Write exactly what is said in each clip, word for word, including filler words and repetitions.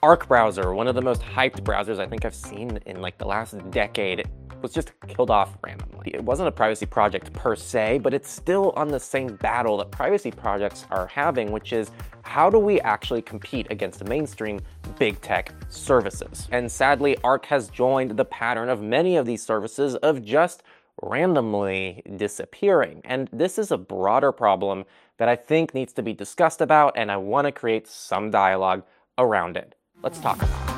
Arc browser, one of the most hyped browsers I think I've seen in like the last decade, was just killed off randomly. It wasn't a privacy project per se, but it's still on the same battle that privacy projects are having, which is how do we actually compete against the mainstream big tech services? And sadly, Arc has joined the pattern of many of these services of just randomly disappearing. And this is a broader problem that I think needs to be discussed about, and I want to create some dialogue around it. Let's talk about it.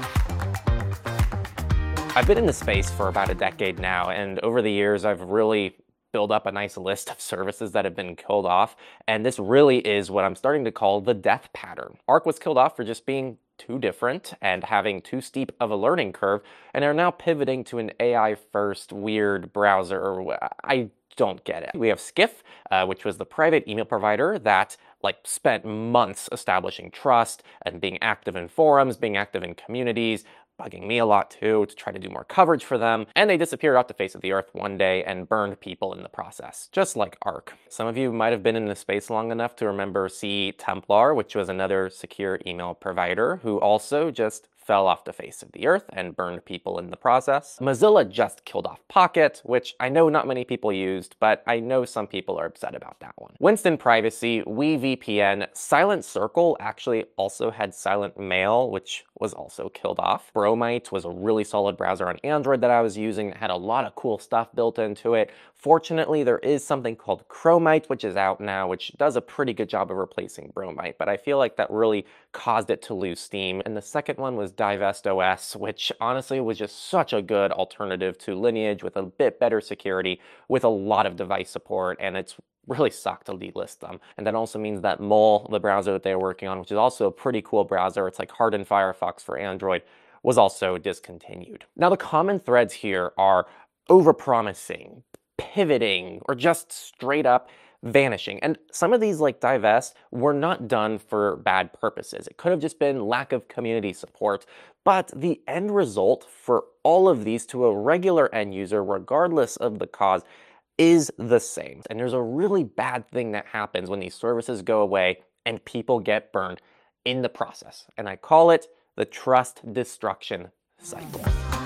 I've been in this space for about a decade now, and over the years I've really built up a nice list of services that have been killed off, and this really is what I'm starting to call the death pattern. Arc was killed off for just being too different and having too steep of a learning curve, and are now pivoting to an A I-first weird browser. I don't get it. We have Skiff, uh, which was the private email provider that like spent months establishing trust and being active in forums, being active in communities, bugging me a lot too to try to do more coverage for them, and they disappeared off the face of the earth one day and burned people in the process, just like Arc. Some of you might have been in this space long enough to remember C Templar, which was another secure email provider who also just fell off the face of the earth and burned people in the process. Mozilla just killed off Pocket, which I know not many people used, but I know some people are upset about that one. Winston Privacy, WeVPN, Silent Circle actually also had Silent Mail, which was also killed off. Bromite was a really solid browser on Android that I was using. It had a lot of cool stuff built into it. Fortunately, there is something called Chromite, which is out now, which does a pretty good job of replacing Bromite, but I feel like that really caused it to lose steam. And the second one was Divest O S, which honestly was just such a good alternative to Lineage with a bit better security, with a lot of device support, and it's really sucked to delist them. And that also means that Mole, the browser that they were working on, which is also a pretty cool browser, it's like hardened Firefox for Android, was also discontinued. Now the common threads here are overpromising, pivoting, or just straight up vanishing. And some of these, like Divest, were not done for bad purposes. It could have just been lack of community support, but the end result for all of these to a regular end user, regardless of the cause, is the same. And there's a really bad thing that happens when these services go away and people get burned in the process. And I call it the trust destruction cycle.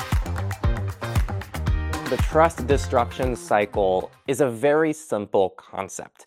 The trust destruction cycle is a very simple concept.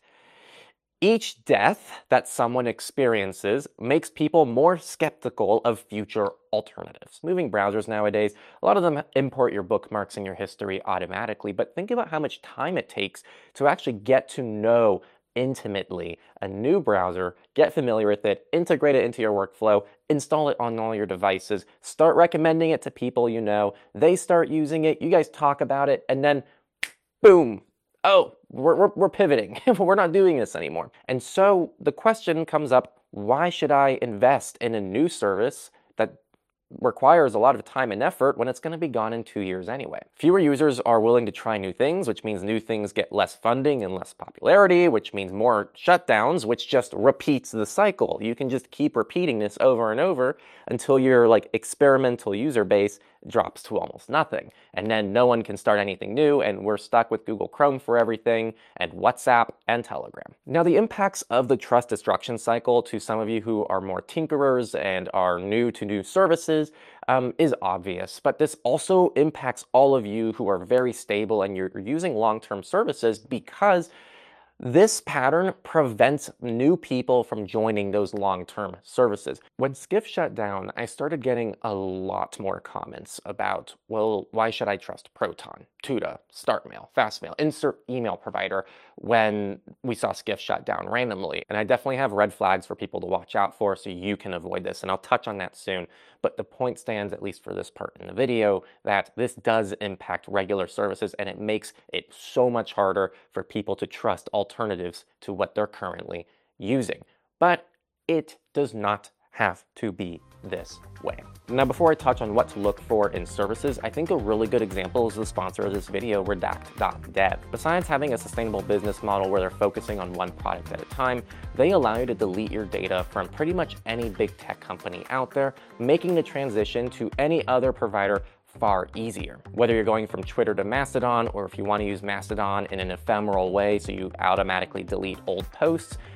Each death that someone experiences makes people more skeptical of future alternatives. Moving browsers nowadays, a lot of them import your bookmarks and your history automatically, but think about how much time it takes to actually get to know intimately a new browser, get familiar with it, integrate it into your workflow, install it on all your devices, start recommending it to people you know, they start using it, you guys talk about it, and then boom, oh, we're, we're, we're pivoting. We're not doing this anymore. And so the question comes up, why should I invest in a new service that requires a lot of time and effort when it's going to be gone in two years anyway? Fewer users are willing to try new things, which means new things get less funding and less popularity, which means more shutdowns, which just repeats the cycle. You can just keep repeating this over and over until your like experimental user base drops to almost nothing. And then no one can start anything new, and we're stuck with Google Chrome for everything, and WhatsApp and Telegram. Now, the impacts of the trust destruction cycle to some of you who are more tinkerers and are new to new services um, is obvious, but this also impacts all of you who are very stable and you're using long-term services, because this pattern prevents new people from joining those long-term services. When Skiff shut down, I started getting a lot more comments about, well, why should I trust Proton, Tuda, StartMail, FastMail, insert email provider when we saw Skiff shut down randomly? And I definitely have red flags for people to watch out for so you can avoid this, and I'll touch on that soon. But the point stands, at least for this part in the video, that this does impact regular services, and it makes it so much harder for people to trust alternatives to what they're currently using. But it does not have to be this way. Now, before I touch on what to look for in services, I think a really good example is the sponsor of this video, Redact dot dev. Besides having a sustainable business model where they're focusing on one product at a time, they allow you to delete your data from pretty much any big tech company out there, making the transition to any other provider far easier. Whether you're going from Twitter to Mastodon, or if you want to use Mastodon in an ephemeral way so you automatically delete old posts,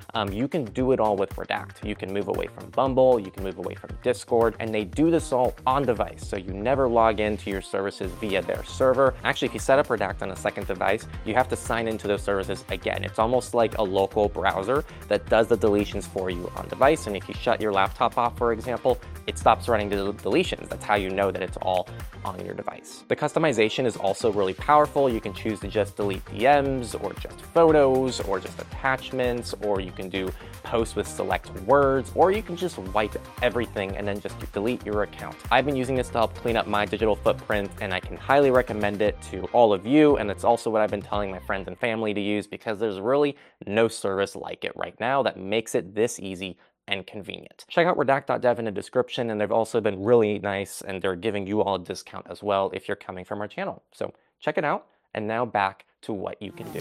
Um, you can do it all with Redact. You can move away from Bumble, you can move away from Discord, and they do this all on device, so you never log into your services via their server. Actually, if you set up Redact on a second device, you have to sign into those services again. It's almost like a local browser that does the deletions for you on device, and if you shut your laptop off, for example, it stops running the deletions. That's how you know that it's all on your device. The customization is also really powerful. You can choose to just delete D Ms, or just photos, or just attachments, or you can do posts with select words, or you can just wipe everything and then just delete your account. I've been using this to help clean up my digital footprint, and I can highly recommend it to all of you, and it's also what I've been telling my friends and family to use because there's really no service like it right now that makes it this easy and convenient. Check out redact dot dev in the description, and they've also been really nice, and they're giving you all a discount as well if you're coming from our channel. So check it out, and now back to what you can do.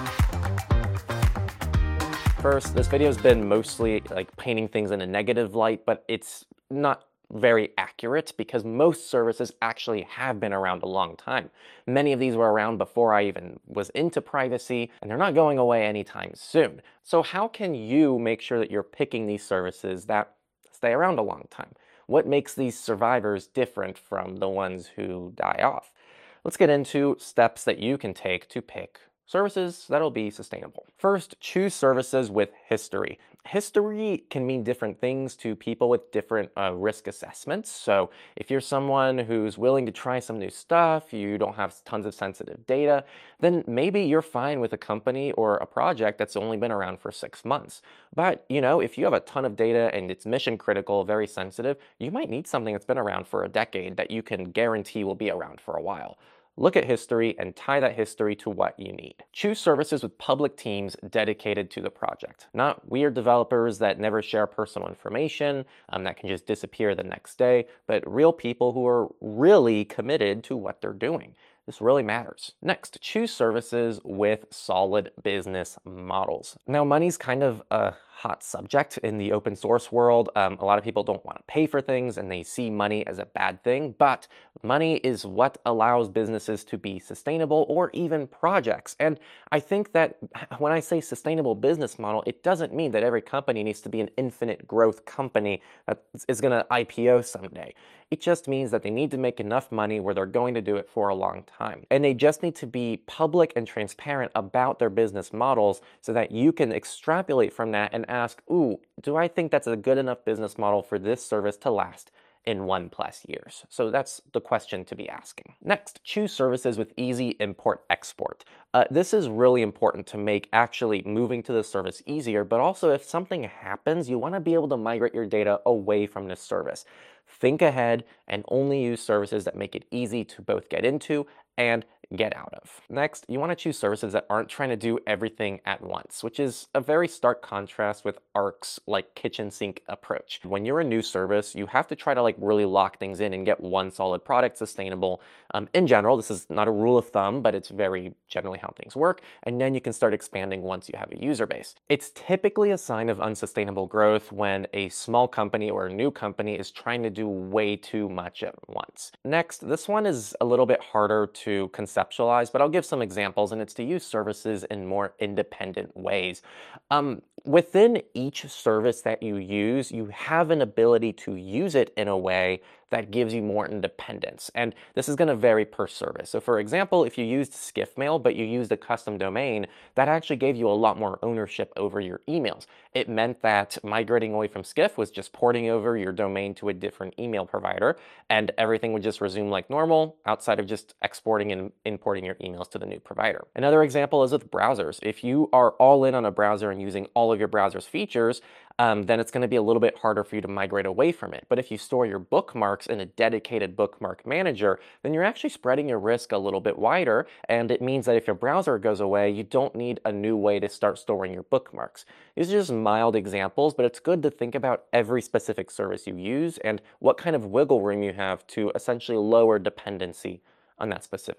First, this video has been mostly like painting things in a negative light, but it's not very accurate because most services actually have been around a long time. Many of these were around before I even was into privacy, and they're not going away anytime soon. So how can you make sure that you're picking these services that stay around a long time? What makes these survivors different from the ones who die off? Let's get into steps that you can take to pick services that'll be sustainable. First, choose services with history. History can mean different things to people with different uh, risk assessments. So if you're someone who's willing to try some new stuff, you don't have tons of sensitive data, then maybe you're fine with a company or a project that's only been around for six months. But, you know, if you have a ton of data and it's mission critical, very sensitive, you might need something that's been around for a decade that you can guarantee will be around for a while. Look at history and tie that history to what you need. Choose services with public teams dedicated to the project, not weird developers that never share personal information, um, that can just disappear the next day, but real people who are really committed to what they're doing. This really matters. Next, choose services with solid business models. Now, money's kind of a hot subject in the open source world. Um, a lot of people don't want to pay for things and they see money as a bad thing, but money is what allows businesses to be sustainable or even projects. And I think that when I say sustainable business model, it doesn't mean that every company needs to be an infinite growth company that is going to I P O someday. It just means that they need to make enough money where they're going to do it for a long time. And they just need to be public and transparent about their business models so that you can extrapolate from that and ask, ooh, do I think that's a good enough business model for this service to last in one plus years? So that's the question to be asking. Next, choose services with easy import-export. Uh, this is really important to make actually moving to the service easier, but also if something happens, you want to be able to migrate your data away from this service. Think ahead and only use services that make it easy to both get into and get out of. Next, you want to choose services that aren't trying to do everything at once, which is a very stark contrast with Ark's like kitchen sink approach. When you're a new service, you have to try to like really lock things in and get one solid product sustainable. Um, in general, this is not a rule of thumb, but it's very generally how things work. And then you can start expanding once you have a user base. It's typically a sign of unsustainable growth when a small company or a new company is trying to do way too much at once. Next, this one is a little bit harder to conceptualize, but I'll give some examples, and it's to use services in more independent ways. Um, within each service that you use, you have an ability to use it in a way that gives you more independence. And this is going to vary per service. So for example, if you used SkiffMail, but you used a custom domain, that actually gave you a lot more ownership over your emails. It meant that migrating away from Skiff was just porting over your domain to a different email provider, and everything would just resume like normal outside of just exporting and importing your emails to the new provider. Another example is with browsers. If you are all in on a browser and using all of your browser's features, um, then it's going to be a little bit harder for you to migrate away from it. But if you store your bookmarks in a dedicated bookmark manager, then you're actually spreading your risk a little bit wider, and it means that if your browser goes away, you don't need a new way to start storing your bookmarks. These are just mild examples, but it's good to think about every specific service you use and what kind of wiggle room you have to essentially lower dependency on that specific provider.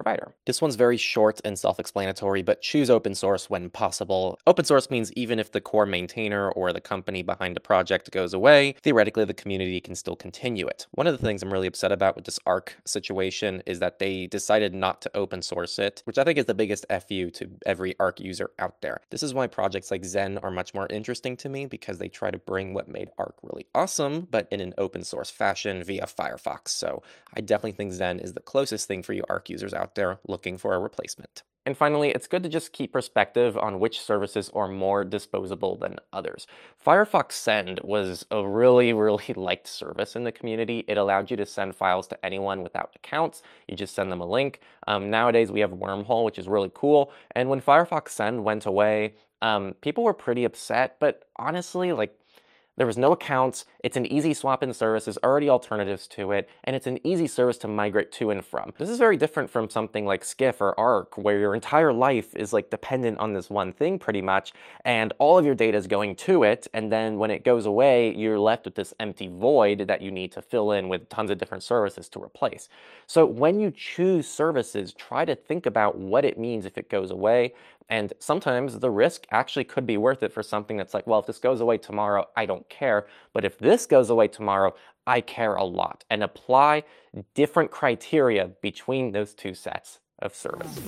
provider. This one's very short and self-explanatory, but choose open source when possible. Open source means even if the core maintainer or the company behind a project goes away, theoretically the community can still continue it. One of the things I'm really upset about with this Arc situation is that they decided not to open source it, which I think is the biggest F U to every Arc user out there. This is why projects like Zen are much more interesting to me, because they try to bring what made Arc really awesome, but in an open source fashion via Firefox. So I definitely think Zen is the closest thing for you Arc users out there looking for a replacement. And finally, it's good to just keep perspective on which services are more disposable than others. Firefox Send was a really, really liked service in the community. It allowed you to send files to anyone without accounts. You just send them a link. Um, nowadays, we have Wormhole, which is really cool. And when Firefox Send went away, um, people were pretty upset, but honestly, like, there was no accounts, it's an easy swap-in service, there's already alternatives to it, and it's an easy service to migrate to and from. This is very different from something like Skiff or Arc, where your entire life is like dependent on this one thing pretty much, and all of your data is going to it, and then when it goes away, you're left with this empty void that you need to fill in with tons of different services to replace. So when you choose services, try to think about what it means if it goes away. And sometimes the risk actually could be worth it for something that's like, well, if this goes away tomorrow, I don't care. But if this goes away tomorrow, I care a lot. And apply different criteria between those two sets of services.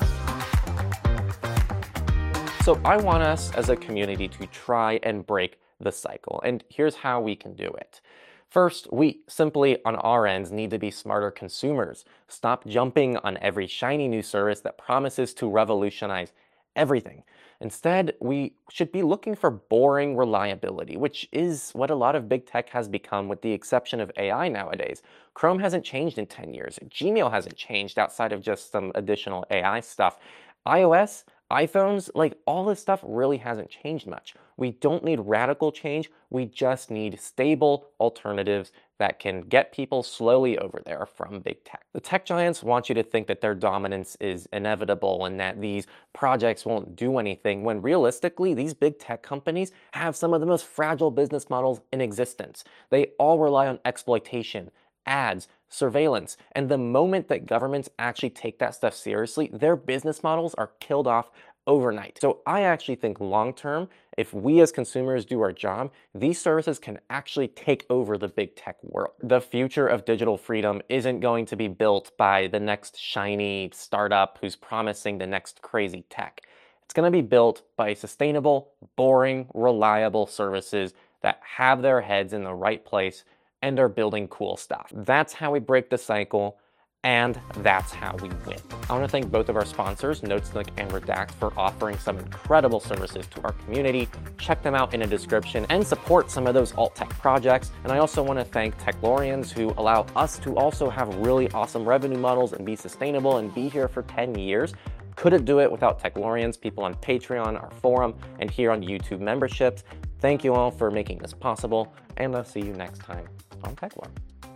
So I want us as a community to try and break the cycle. And here's how we can do it. First, we simply, on our ends, need to be smarter consumers. Stop jumping on every shiny new service that promises to revolutionize everything. Instead, we should be looking for boring reliability, which is what a lot of big tech has become with the exception of A I nowadays. Chrome hasn't changed in ten years. Gmail hasn't changed outside of just some additional A I stuff. iOS, iPhones, like all this stuff really hasn't changed much. We don't need radical change, we just need stable alternatives that can get people slowly over there from big tech. The tech giants want you to think that their dominance is inevitable and that these projects won't do anything, when realistically, these big tech companies have some of the most fragile business models in existence. They all rely on exploitation, ads, surveillance, and the moment that governments actually take that stuff seriously, their business models are killed off overnight. So I actually think long term, if we as consumers do our job, these services can actually take over the big tech world. The future of digital freedom isn't going to be built by the next shiny startup who's promising the next crazy tech. It's going to be built by sustainable, boring, reliable services that have their heads in the right place and are building cool stuff. That's how we break the cycle, and that's how we win. I want to thank both of our sponsors, NodeSnook and Redact, for offering some incredible services to our community. Check them out in the description and support some of those alt tech projects. And I also want to thank Techlorians, who allow us to also have really awesome revenue models and be sustainable and be here for ten years. Couldn't do it without Techlorians, people on Patreon, our forum, and here on YouTube memberships. Thank you all for making this possible, and I'll see you next time on TechLore.